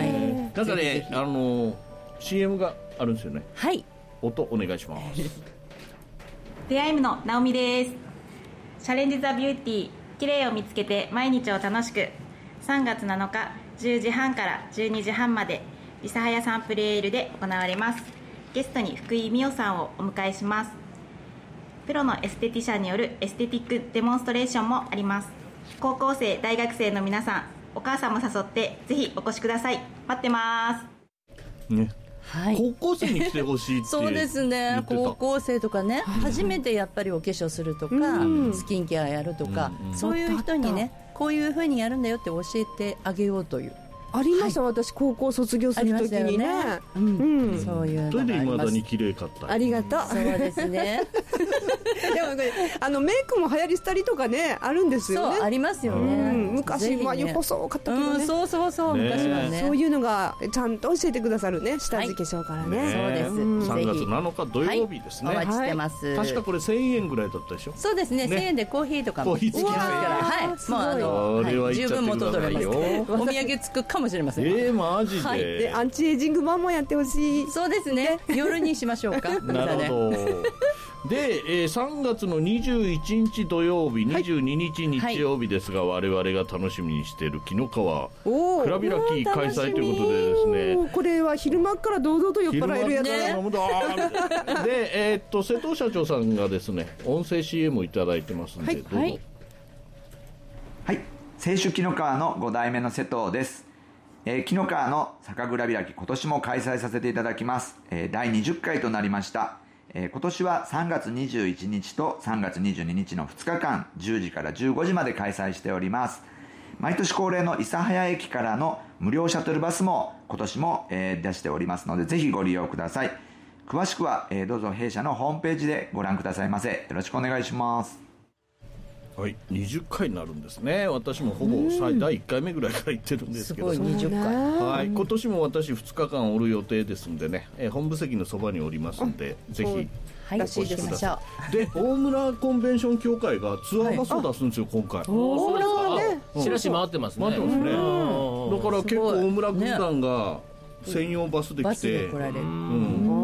Speaker 8: なんかね、あの シーエム があるんですよね。
Speaker 11: はい。
Speaker 8: 音お願いします。
Speaker 16: デアイムのナオミです。チャレンジザビューティー、綺麗を見つけて毎日を楽しく。さんがつなのかじゅうじはんからじゅうにじはんまで諫早サンプリエールで行われます。ゲストに福井美代さんをお迎えします。プロのエステティシャンによるエステティックデモンストレーションもあります。高校生大学生の皆さん、お母さんも誘ってぜひお越しください。待ってます
Speaker 8: ね。はい、高校生に来てほしいって
Speaker 11: そうですね、高校生とかね、はい、初めてやっぱりお化粧するとか、うん、スキンケアやるとか、うんうん、そういう人にね、こういう風にやるんだよって教えてあげようという。
Speaker 10: ありました、はい、私高校卒業するときに ね, ね、うんうん、
Speaker 11: そういうの
Speaker 8: それで未だに綺麗かった。
Speaker 10: ありがとう。
Speaker 11: そうですね
Speaker 10: でもね、あのメイクも流行りしたりとかね、あるんですよね。
Speaker 11: そうありますよね、
Speaker 10: うん、昔眉細かったけどね、
Speaker 11: うん、そうそうそう、ね、昔はね、
Speaker 10: そういうのがちゃんと教えてくださるね、下地化粧からね、はい、
Speaker 11: そうです、うん、
Speaker 8: さんがつなのか土曜日ですね、
Speaker 11: はい、お待ちしてます、
Speaker 8: はい、確かこれせんえんぐらいだったでしょ。
Speaker 11: そうです ね, ねせんえんでコーヒーとかも
Speaker 8: 付きますから、
Speaker 11: はい、もうあの、はい、十分元取れます。お土産つくかもしれません。
Speaker 8: えー、マジで、はい、
Speaker 10: でアンチエイジング版もやってほしい。
Speaker 11: そうですね、夜にしましょうか
Speaker 8: なるほどで、えー、さんがつのにじゅういちにち土曜日、にじゅうににち日曜日ですが、はい、我々が楽しみにしている紀の川クラビラキー開催ということでですね、
Speaker 10: これは昼間から堂々と酔っ払えるやつね。
Speaker 8: で、えー、っと瀬戸社長さんがですね、音声 シーエム をいただいてますので、はい、どうぞ。はい、
Speaker 17: はい、清酒紀の川のご代目の瀬戸です。えー、紀の川の酒蔵開き、今年も開催させていただきます。えー、だいにじゅっかいとなりました。えー、今年はさんがつにじゅういちにちとさんがつにじゅうににちのふつかかん、じゅうじからじゅうごじまで開催しております。毎年恒例の諫早駅からの無料シャトルバスも今年も、えー、出しておりますので、ぜひご利用ください。詳しくは、えー、どうぞ弊社のホームページでご覧くださいませ。よろしくお願いします。
Speaker 8: はい、にじゅっかいになるんですね。私もほぼ最だいいっかいめぐらいから行ってるんですけど、
Speaker 11: すごいにじゅっかい、
Speaker 8: はい、今年も私ふつかかんおる予定ですんでね、えー、本部席のそばにおりますんで、ぜひ
Speaker 11: はい、お越しくださ
Speaker 8: い。で、大村コンベンション協会がツアーバスを出すんですよ、今回。
Speaker 13: 大村はね、チラシ回ってますね。
Speaker 8: 回ってますね。だから結構大村軍団が専用バスで来て、
Speaker 11: バスで来られる。
Speaker 8: うん、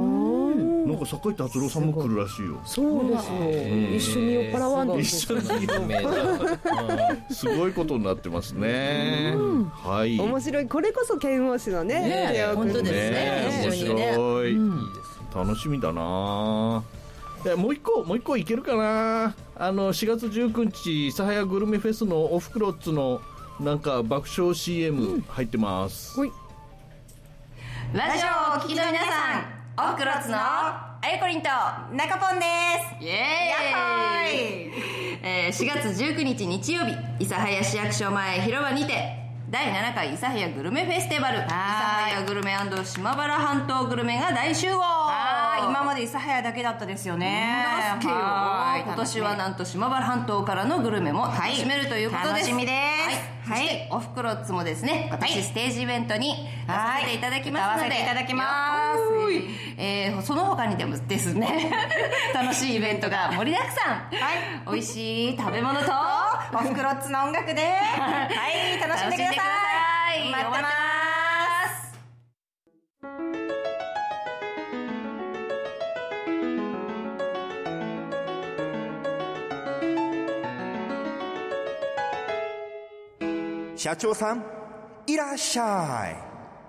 Speaker 8: なんか坂井達郎さんも来るらしいよ。
Speaker 10: そうですよ、一緒に酔っ払わんと
Speaker 8: 一緒に酔っ払うすごいことになってますね。はい、
Speaker 10: 面白い。これこそ剣王士のね、
Speaker 11: ね本当ですね。
Speaker 8: 面白い、楽しみだな。もう一個もう一個いけるかな。あのしがつじゅうくにち諫早グルメフェスのおふくろっつのなんか爆笑 シーエム 入ってます、うん、
Speaker 18: ラジオをお聞きの皆さん、おふくろっつのあゆこりんと中ポンです。イエーイ、やっほーい、えー、しがつじゅうくにち日曜日、諫早市役所前広場にてだいななかい諫早グルメフェスティバル、諫早グルメ&島原半島グルメが大集合。
Speaker 19: 今まで諫早だけだったですよね。
Speaker 18: 今年はなんと島原半島からのグルメも楽しめるということです。
Speaker 19: 楽しみです。
Speaker 18: はい、そしておふくろっつもですね、今年ステージイベントに出させていただきますので、歌わせていただきます。えー、その他にでもですね楽しいイベントが盛りだくさん、はい、美味しい食べ物と
Speaker 19: おふくろっつの音楽ではい楽しんでください。待ってます。
Speaker 2: 社長さんいらっしゃい。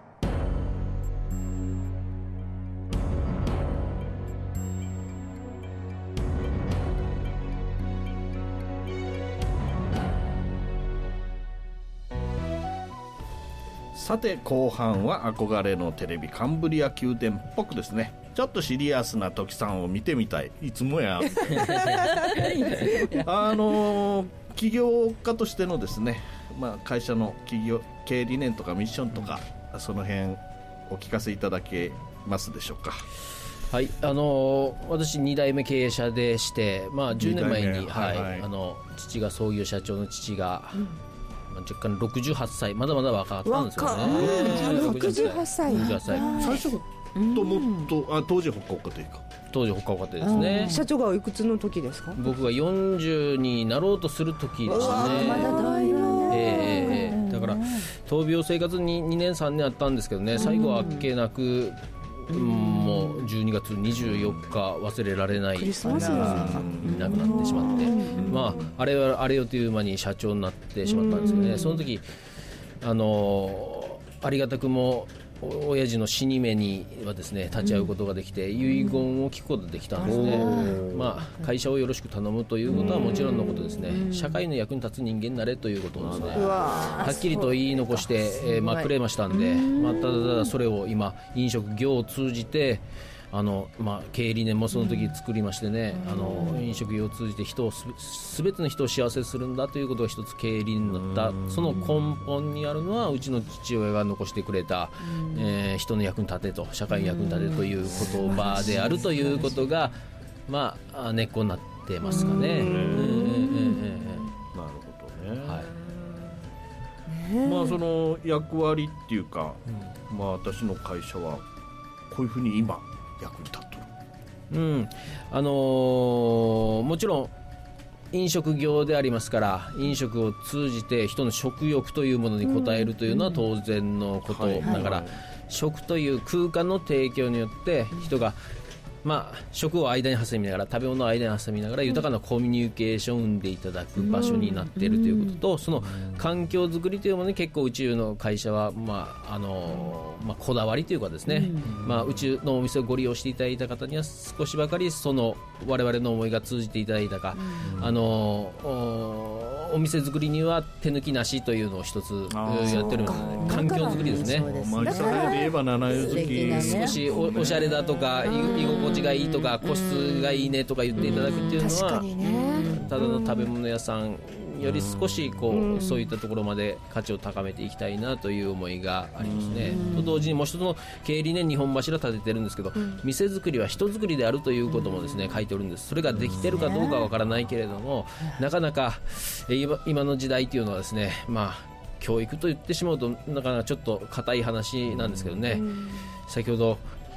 Speaker 8: さて後半は憧れのテレビカンブリア宮殿っぽくですね、ちょっとシリアスな時さんを見てみたい。いつもやあの起業家としてのですね、まあ、会社の企業経営理念とかミッションとか、うん、その辺お聞かせいただけますでしょうか。
Speaker 13: はい、あの私に代目経営者でして、まあ、じゅうねんまえに、はいはい、あの父が創業社長の父が、うん、若干ろくじゅうはっさい、まだまだ若かったんですよね。
Speaker 10: ろくじゅうはっさい、
Speaker 13: ろくじゅうはっさい、
Speaker 8: 最初ともっと、あ、当時ほっかほかというか
Speaker 13: 当時ほっかほかですね。
Speaker 10: 社長がおいくつの時ですか。
Speaker 13: 僕がよんじゅうになろうとする時でしたね。
Speaker 10: まだ大変、
Speaker 13: えー、だから闘病生活ににねんさんねんあったんですけどね、最後はあっけなく、うん、もうじゅうにがつにじゅうよっか忘れられないクリスマスに亡くなってしまって、まあ、あれはあれよという間に社長になってしまったんですけどね、その時あのありがたくも親父の死に目にはですね立ち会うことができて、遺言を聞くことができたんですね。まあ、会社をよろしく頼むということはもちろんのことですね、社会の役に立つ人間になれということをですね、はっきりと言い残して、えーまあ、くれましたんで、まあ、ただただそれを今飲食業を通じてあの、まあ、経営理念もその時作りましてね、あの飲食業を通じて人をすべての人を幸せにするんだということが一つ経営理念だった。その根本にあるのはうちの父親が残してくれた、えー、人の役に立てと社会の役に立てという言葉であるということが、まあ、根っこになってますかね。なるほど
Speaker 8: ね、はい、まあ、その役割っていうか、うん、まあ、私の会社はこういうふうに今役に立ってる、
Speaker 13: うん、あのー、もちろん飲食業でありますから、飲食を通じて人の食欲というものに応えるというのは当然のことながら、食という空間の提供によって人が、まあ、食を間に挟みながら、食べ物を間に挟みながら豊かなコミュニケーションを生んでいただく場所になっているということと、その環境づくりというものに結構宇宙の会社は、まああのまあ、こだわりというかですね、まあ、宇宙のお店をご利用していただいた方には少しばかりその我々の思いが通じていただいたか、あのお店作りには手抜きなしというのを一つやってるんですね。環境づくりですね。
Speaker 8: まあ、それで言えば七重好き、
Speaker 13: 少し お, おしゃれだとか居心地がいいとか個室がいいねとか言っていただくっていうのは、ね、ただの食べ物屋さんより少しこう、うん、そういったところまで価値を高めていきたいなという思いがありますね、うん、と同時にもう一つの経営理念に本柱立ててるんですけど、うん、店作りは人作りであるということもですね書いておるんです。それができてるかどうかはわからないけれども、なかなか今, 今の時代というのはですね、まあ教育と言ってしまうとなかなかちょっと硬い話なんですけどね、うん、先ほど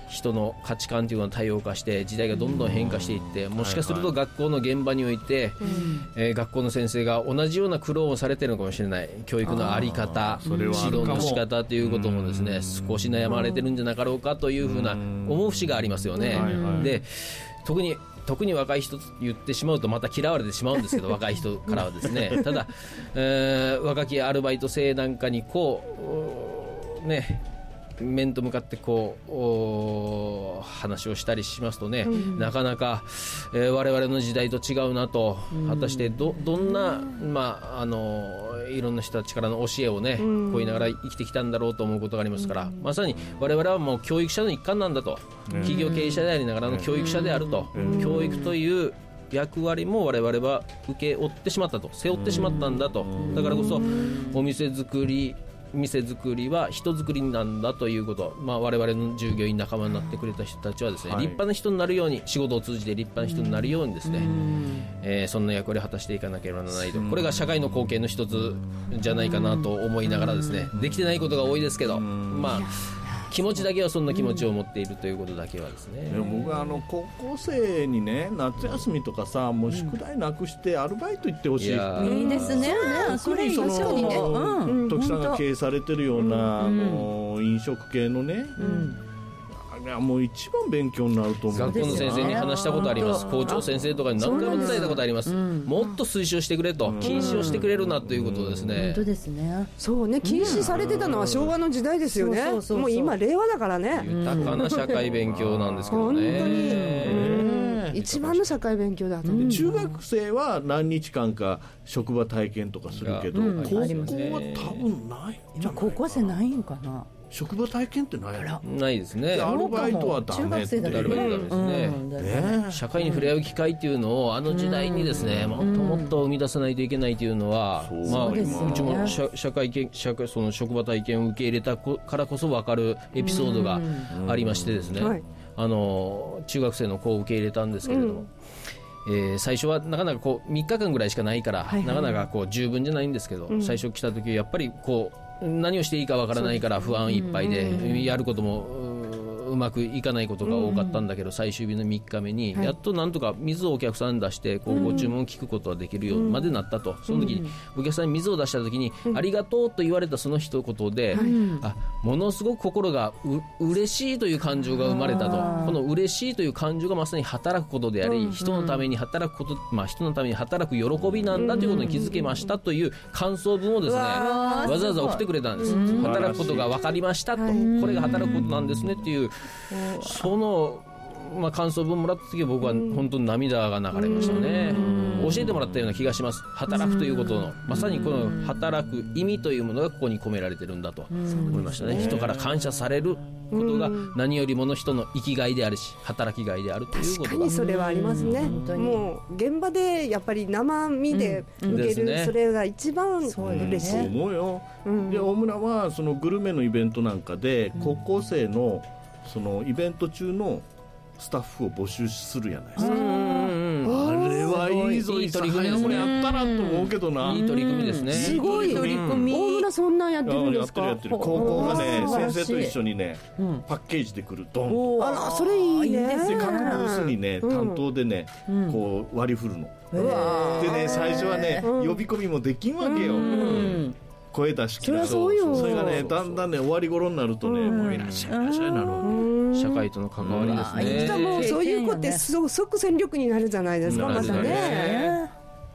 Speaker 13: 人の価値観というのは多様化して時代がどんどん変化していって、もしかすると学校の現場において、えー、学校の先生が同じような苦労をされているのかもしれない。教育の在り方、指導の仕方ということもですね、少し悩まれてるんじゃなかろうかというふうな思う節がありますよね。で、特に特に若い人と言ってしまうとまた嫌われてしまうんですけど若い人からはですねただ、えー、若きアルバイト生なんかにこうね面と向かってこう話をしたりしますとね、うん、なかなか、えー、我々の時代と違うなと、うん、果たして ど, どんな、まあ、あのいろんな人たちからの教えをね、うん、こう言いながら生きてきたんだろうと思うことがありますから、うん、まさに我々はもう教育者の一環なんだと、うん、企業経営者でありながらの教育者であると、うん、教育という役割も我々は請け負ってしまったと、背負ってしまったんだと、だからこそお店作り店作りは人作りなんだということ、まあ、我々の従業員仲間になってくれた人たちはですね、はい、立派な人になるように、仕事を通じて立派な人になるようにですね、えー、そんな役割を果たしていかなければならないと、これが社会の貢献の一つじゃないかなと思いながらですね、できてないことが多いですけど、まあ気持ちだけはそんな気持ちを持っているということだけはですね、
Speaker 20: 僕はあの高校生にね、夏休みとかさ、もう宿題なくしてアルバイト行ってほしい。
Speaker 11: いいですね。
Speaker 20: それその徳さんが経営されてるような、あの飲食系のね、いやもう一番勉強になると思う。
Speaker 13: 学校の先生に話したことあります。校長先生とかに何回も伝えたことあります。もっと推奨してくれと、禁止をしてくれるなということですね。
Speaker 11: 本当ですね。
Speaker 10: そうね、禁止されてたのは昭和の時代ですよね。もう今令和だからね。
Speaker 13: 豊かな社会勉強なんですけどね。
Speaker 10: 本当に一番の社会勉強だと。
Speaker 20: 中学生は何日間か職場体験とかするけど、高校は多分ないんじゃないかな。
Speaker 11: 高校生ないんかな。
Speaker 20: 職場体験ってないの？
Speaker 13: ないですね。
Speaker 20: アルバイトはダメって。
Speaker 13: アルバイトはダメですね。ね、社会に触れ合う機会っていうのをあの時代にですね、もっともっと生み出さないといけないというのは、まあうちも社社会研社会その職場体験を受け入れたからこそ分かるエピソードがありましてですね、あの中学生の子を受け入れたんですけれども。えー、最初はなかなかこうみっかかんぐらいしかないから、はいはい、なかなかこう十分じゃないんですけど、うん、最初来た時やっぱりこう何をしていいかわからないから不安いっぱいで、うんうんうん、やることもうまくいかないことが多かったんだけど、うんうん、最終日のみっかめにやっとなんとか水をお客さんに出してこうご注文を聞くことができるようまでなったと、うん、その時にお客さんに水を出した時に、うん、ありがとうと言われたその一言で、うん、あものすごく心がう嬉しいという感情が生まれたと、この嬉しいという感情がまさに働くことであり、うん、人のために働くこと、まあ、人のために働く喜びなんだということに気づけましたという感想文をですね、わざわざ送ってくれたんです。働くことが分かりましたと、これが働くことなんですねっていう、その、まあ、感想文もらった時は僕は本当に涙が流れましたね。教えてもらったような気がします。働くということのまさにこの働く意味というものがここに込められてるんだと思いましたね。人から感謝されることが何よりもの人の生きがいであるし働きがいであるということが、
Speaker 10: 確かにそれはありますね。もう現場でやっぱり生身で受ける、うん、それが一番嬉しい、
Speaker 20: うん、そう思うよ、うん、で大村はそのグルメのイベントなんかで高校生のそのイベント中のスタッフを募集するやないですか。あれはいいぞ、いい取り組みこれやったなと思うけどな。
Speaker 13: いい取り組みですね。
Speaker 10: すごい取り組み。大村そんなんやってるんですか？
Speaker 20: やってるやってる。高校がね先生と一緒にねパッケージで来るドンと。
Speaker 10: あらそれいいね。
Speaker 20: で各ブースにね担当でねこう割り振るの。でね最初はね呼び込みもできんわけよ。声出しきらそれがねだんだんね終わり頃になるとね、うん、もういらっしゃいいらっしゃいなるわ
Speaker 13: け。社会との関わりですね。
Speaker 10: うん、もうそういう子って即戦力になるじゃないですか。またね。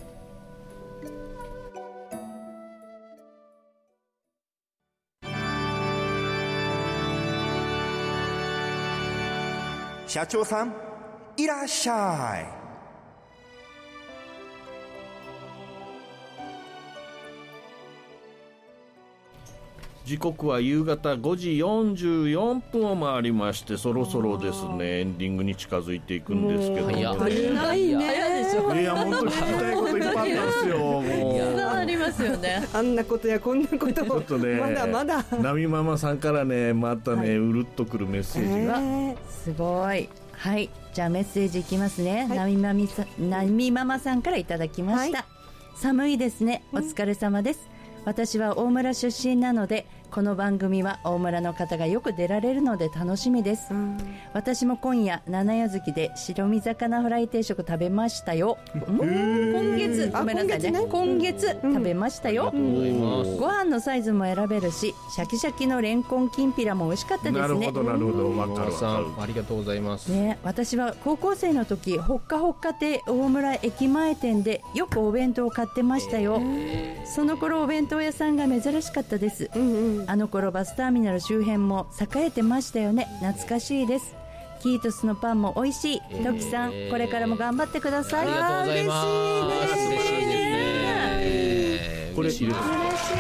Speaker 2: 社長さんいらっしゃい。
Speaker 20: 時刻は夕方ごじよんじゅうよんぷんを回りまして、そろそろですねエンディングに近づいていくんですけども、
Speaker 10: 早いね。
Speaker 20: いや本当に聞きたいこといっぱいあったんですよ。もう
Speaker 11: ありますよね。
Speaker 10: あんなことやこんなことをと、ね、まだまだ
Speaker 20: ナミママさんからねまたね、はい、うるっとくるメッセージが、えー、
Speaker 11: すごい。はい、じゃあメッセージいきますね。はい、ナミマミさん、ナミママさんからいただきました。はい、寒いですね。お疲れ様です。私は大村出身なのでこの番組は大村の方がよく出られるので楽しみです、うん、私も今夜七夜月で白身魚フライ定食食べましたよ、うん、今月ごめんなさいね、今月ね、今月食べましたよ、うん、ご飯のサイズも選べるしシャキシャキのレンコンきんぴらも美味しかったですね。
Speaker 20: なるほどなるほど、分かる分かる、
Speaker 13: ありがとうございます、
Speaker 11: ね、私は高校生の時ほっかほっか亭大村駅前店でよくお弁当を買ってましたよ、えー、その頃お弁当屋さんが珍しかったです、うんうん、あの頃バスターミナル周辺も栄えてましたよね。懐かしいです。キートスのパンも美味しい、えー、トキさんこれからも頑張ってください。
Speaker 13: ありがとうございます。嬉しいですね、
Speaker 20: えー、これ嬉しいです、うん、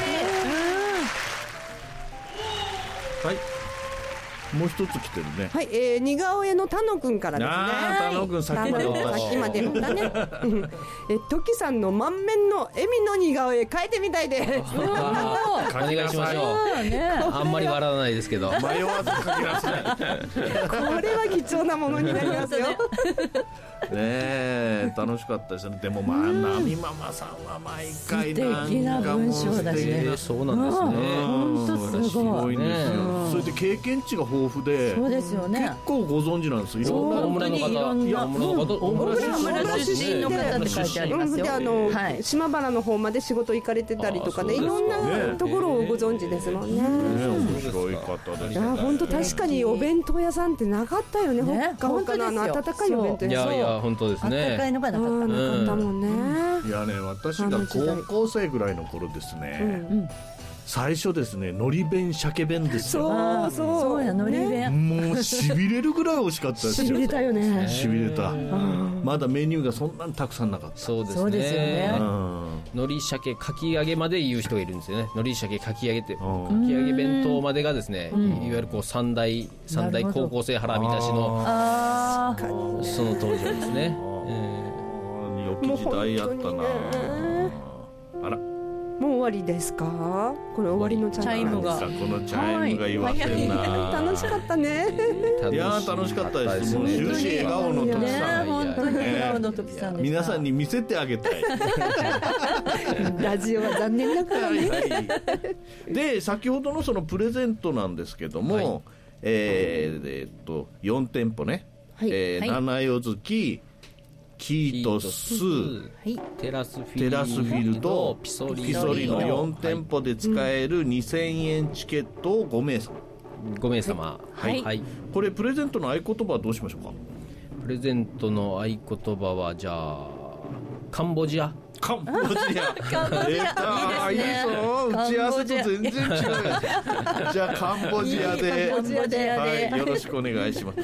Speaker 20: はい、もう一つ来てるね。
Speaker 10: はい、えー、似顔絵の田野くんからですね。
Speaker 20: あー、田野くんさっきまで
Speaker 10: さっきまでのだねえ、トキさんの満面の笑みの似顔絵描いてみたいです。
Speaker 13: お願いしましょう、ね、あんまり笑わないですけど
Speaker 20: 迷わず描きなさい
Speaker 10: これは貴重なものになりますよ
Speaker 20: ねえ、楽しかったですね。でもまあ、うん、ナミママさんは毎回なんかもう素敵な文章だしね。
Speaker 13: そうなんですね、
Speaker 11: 本当すごい
Speaker 20: んですよ、ね、それで経験値が豊富で、
Speaker 11: そうですよね、
Speaker 20: 結構ご存知なんですよ。いろんな
Speaker 13: 大村の方、いや大村の方、
Speaker 11: 大村出身の方って書いてありますよ。
Speaker 10: で、あの、はい、島原の方まで仕事行かれてたりとかね、いろんなところをご存知ですもんね。ね、
Speaker 20: 面白い方ですね。
Speaker 10: いや本当確かにお弁当屋さんってなかったよね。ほっかほっかのあの温かいお弁当屋さん。
Speaker 13: いやいや本当ですね。
Speaker 11: 温かいのがなかった。
Speaker 10: なかったもんね。
Speaker 20: いやね、私が高校生ぐらいの頃ですね。うん、最初ですね、のり弁鮭弁ですよ。
Speaker 10: そうそう
Speaker 11: そうや、のり弁。
Speaker 20: もうしびれるぐらい美味しかったですよ。
Speaker 10: しびれたよね。
Speaker 20: しびれた。まだメニューがそんなにたくさんなかった。
Speaker 13: そうですね。
Speaker 11: そうですよね。
Speaker 13: のり鮭かき揚げまで言う人がいるんですよね。のり鮭かき揚げって、かき揚げ弁当までがですね、いわゆるこう三大三大高校生腹満たしのその登場ですね。
Speaker 20: 良き時代やったな。あら。
Speaker 10: もう終わりですか？これ終わりのチャイムが。
Speaker 20: このチャイムが言わせんな。
Speaker 10: 楽しかったね。
Speaker 20: いや楽しかったです。もう終始笑顔の時さん。
Speaker 11: 本当に笑顔の時さんでした。
Speaker 20: 皆さんに見せてあげたい。
Speaker 10: ラジオは残念ながらね。
Speaker 20: で、先ほどのそのプレゼントなんですけども、えーっとよん店舗ね。えー、七夜月。キートス、
Speaker 11: はい、
Speaker 13: テラスフ
Speaker 20: ィールド、ピソリのよん店舗で使えるにせんえんチケットをご名様。
Speaker 13: ご名様。
Speaker 20: はい。はい、これプレゼントの合言葉はどうしましょうか？
Speaker 13: プレゼントの合言葉はじゃあカンボジア。
Speaker 20: カンボジア。カンボジア。いいですね。打ち合わせと全然違う。じゃあカンボジアで、
Speaker 11: カンボジアで、
Speaker 20: はい、よろしくお願いします。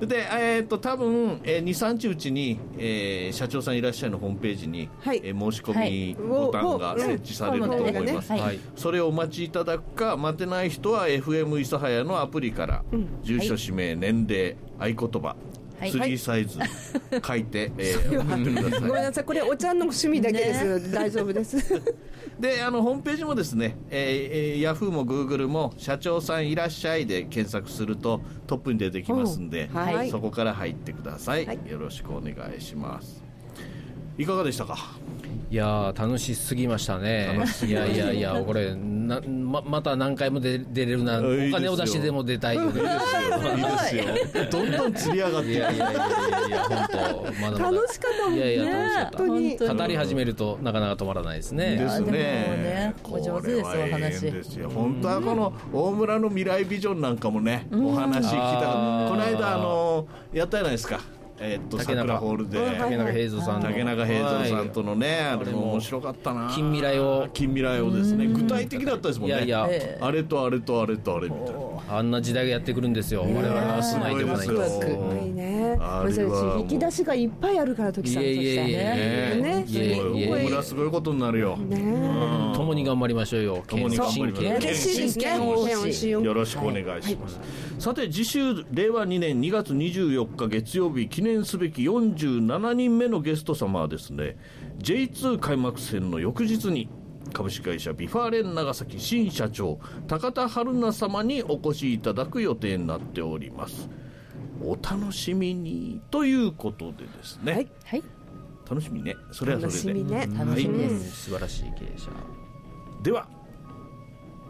Speaker 20: で、えっと多分、えー、に、さんにちうちに、えー、社長さんいらっしゃいのホームページに、はい、えー、申し込みボタンが設置されると思います。はい、それをお待ちいただくか、待てない人は エフエム 諫早のアプリから、うん、住所、氏名、年齢、合言葉。スリーサイズ書いて、えー、送ってください。
Speaker 10: ごめんなさい、これお茶の趣味だけです、ね、大丈夫です
Speaker 20: で、あのホームページもですね、えー、ヤフーもグーグルも社長さんいらっしゃいで検索するとトップに出てきますんで、はい、そこから入ってください、はい、よろしくお願いします。いかがでしたか？
Speaker 13: いや楽しすぎましたね。いやいやいや、これな ま, また何回も 出, 出れるな、お金を出してでも出たいよね。
Speaker 20: いいですよ。どんどん釣り上がって。いやいやいやいや、本当まだまだ
Speaker 10: 楽しかったもんね。
Speaker 13: いやいや楽しかった。本当に語り始めるとなかなか止まらないですね。
Speaker 20: ですね。
Speaker 11: ね、お上手ですお話。
Speaker 20: ですよ。本当はこの大村の未来ビジョンなんかもね、お話聞きたかった。この間あのやったじゃないですか。えー、っと桜ホールで
Speaker 13: 竹中平蔵さん
Speaker 20: 竹中平蔵さんとのね、あれも面白かったな。
Speaker 13: 近未来を
Speaker 20: 近未来をですね、具体的だったですもんね。いやいや、えー、あれとあれとあれとあれみたいな、
Speaker 13: あんな時代がやってくるんですよ。我々は住まいでもないんです。
Speaker 10: すごいね。引き出しがいっぱいあるから時さんとしたね。
Speaker 20: 大村すごいことになるよ。
Speaker 13: 共に頑張りましょうよ。
Speaker 20: 共に頑張りましょう。
Speaker 10: 嬉しいですね。
Speaker 20: よろしくお願いします。さて次週れいわにねんにがつにじゅうよっか月曜日、記念すべきよんじゅうななにんめのゲスト様はですね、 ジェイツー 開幕戦の翌日に株式会社ビファーレン長崎新社長高田春菜様にお越しいただく予定になっております。お楽しみにということでですね、はいはい、楽しみね。それはそれで
Speaker 10: 楽しみね。
Speaker 11: 楽しみです、
Speaker 13: 素晴らしい経営者
Speaker 20: では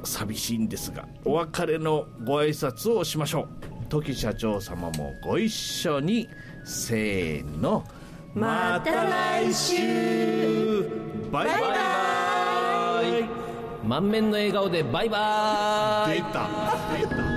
Speaker 20: 寂しいんですが、お別れのご挨拶をしましょう。時社長様もご一緒に。せーの、また来週。バイバイバイ。
Speaker 13: 満面の笑顔でバイバイ。
Speaker 20: 出た出た。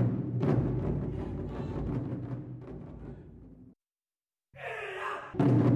Speaker 1: you